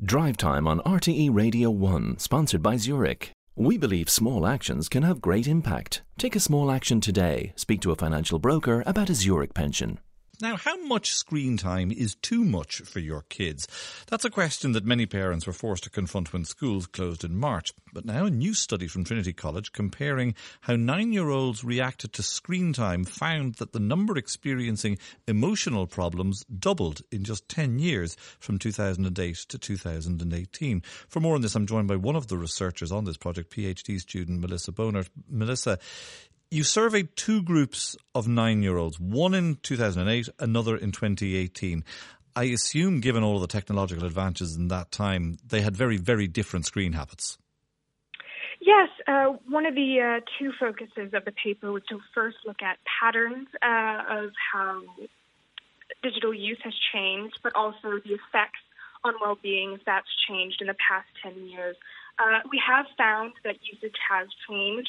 Drive Time on RTE Radio 1, sponsored by Zurich. We believe small actions can have great impact. Take a small action today. Speak to a financial broker about a Zurich pension. Now, how much screen time is too much for your kids? That's a question that many parents were forced to confront when schools closed in March. But now a new study from Trinity College comparing how 9-year-olds reacted to screen time found that the number experiencing emotional problems doubled in just 10 years from 2008 to 2018. For more on this, I'm joined by one of the researchers on this project, PhD student Melissa Boner. Melissa, you surveyed two groups of 9-year-olds, one in 2008, another in 2018. I assume, given all of the technological advances in that time, they had very, very different screen habits. Yes, one of the two focuses of the paper was to first look at patterns of how digital use has changed, but also the effects on well-being if that's changed in the past 10 years. We have found that usage has changed.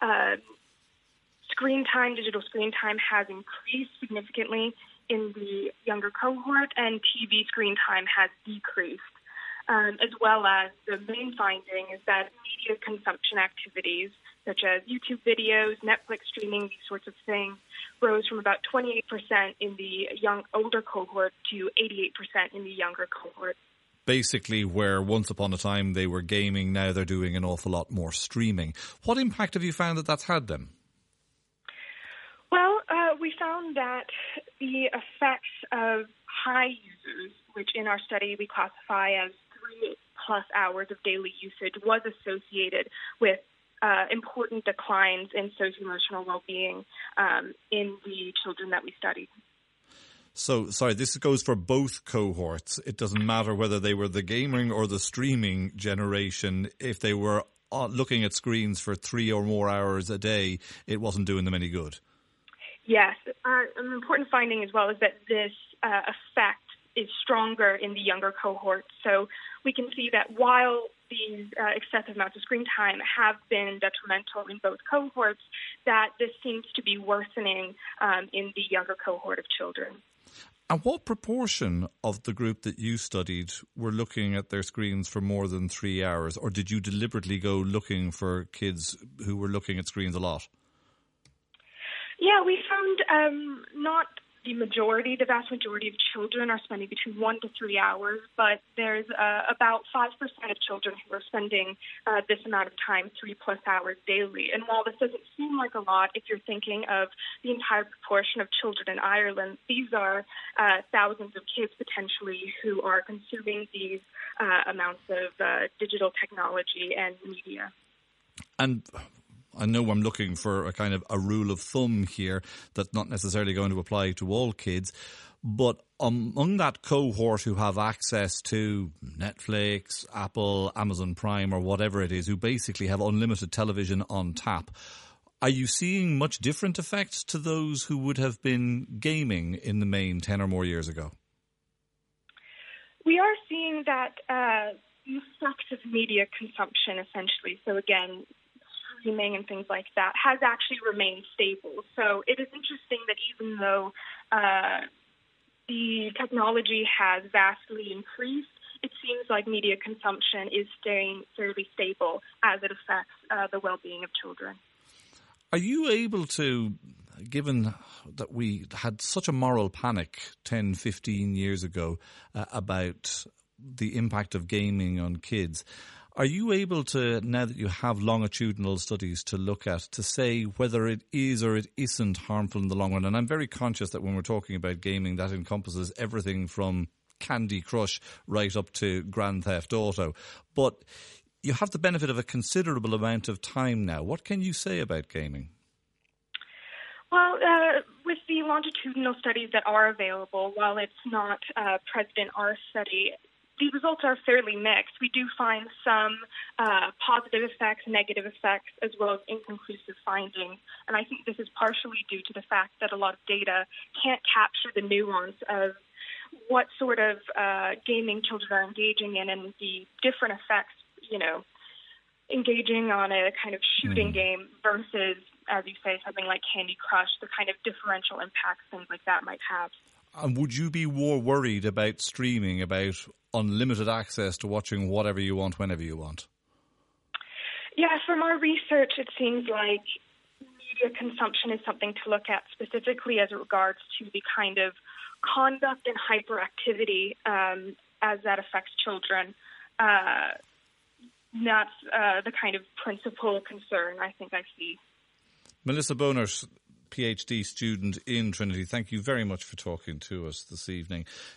Digital screen time has increased significantly in the younger cohort, and TV screen time has decreased. As well as the main finding is that media consumption activities, such as YouTube videos, Netflix streaming, these sorts of things, rose from about 28% in the older cohort to 88% in the younger cohort. Basically, where once upon a time they were gaming, now they're doing an awful lot more streaming. What impact have you found that that's had then? Well, we found that the effects of high users, which in our study we classify as 3+ hours of daily usage, was associated with important declines in socio-emotional well-being in the children that we studied. So, sorry, this goes for both cohorts. It doesn't matter whether they were the gaming or the streaming generation. If they were looking at screens for 3 or more hours a day, it wasn't doing them any good. Yes. An important finding as well is that this effect is stronger in the younger cohorts. So we can see that while these excessive amounts of screen time have been detrimental in both cohorts, that this seems to be worsening in the younger cohort of children. And what proportion of the group that you studied were looking at their screens for more than 3 hours? Or did you deliberately go looking for kids who were looking at screens a lot? Yeah, we found not the vast majority of children are spending between 1 to 3 hours, but there's about 5% of children who are spending this amount of time, 3+ hours daily. And while this doesn't seem like a lot, if you're thinking of the entire proportion of children in Ireland, these are thousands of kids potentially who are consuming these amounts of digital technology and media. And I know I'm looking for a kind of a rule of thumb here that's not necessarily going to apply to all kids, but among that cohort who have access to Netflix, Apple, Amazon Prime or whatever it is, who basically have unlimited television on tap, are you seeing much different effects to those who would have been gaming in the main 10 or more years ago? We are seeing that the effects of media consumption essentially, so again, streaming and things like that, has actually remained stable. So it is interesting that even though the technology has vastly increased, it seems like media consumption is staying fairly stable as it affects the well-being of children. Are you able to, given that we had such a moral panic 10, 15 years ago about the impact of gaming on kids, are you able to, now that you have longitudinal studies to look at, to say whether it is or it isn't harmful in the long run? And I'm very conscious that when we're talking about gaming, that encompasses everything from Candy Crush right up to Grand Theft Auto. But you have the benefit of a considerable amount of time now. What can you say about gaming? Well, with the longitudinal studies that are available, while it's not present in our study, the results are fairly mixed. We do find some positive effects, negative effects, as well as inconclusive findings. And I think this is partially due to the fact that a lot of data can't capture the nuance of what sort of gaming children are engaging in and the different effects, engaging on a kind of shooting game versus, as you say, something like Candy Crush, the kind of differential impacts things like that might have. And would you be more worried about streaming, about unlimited access to watching whatever you want, whenever you want? Yeah, from our research, it seems like media consumption is something to look at specifically as it regards to the kind of conduct and hyperactivity as that affects children. That's the kind of principal concern I think I see. Melissa Bonert, PhD student in Trinity, thank you very much for talking to us this evening.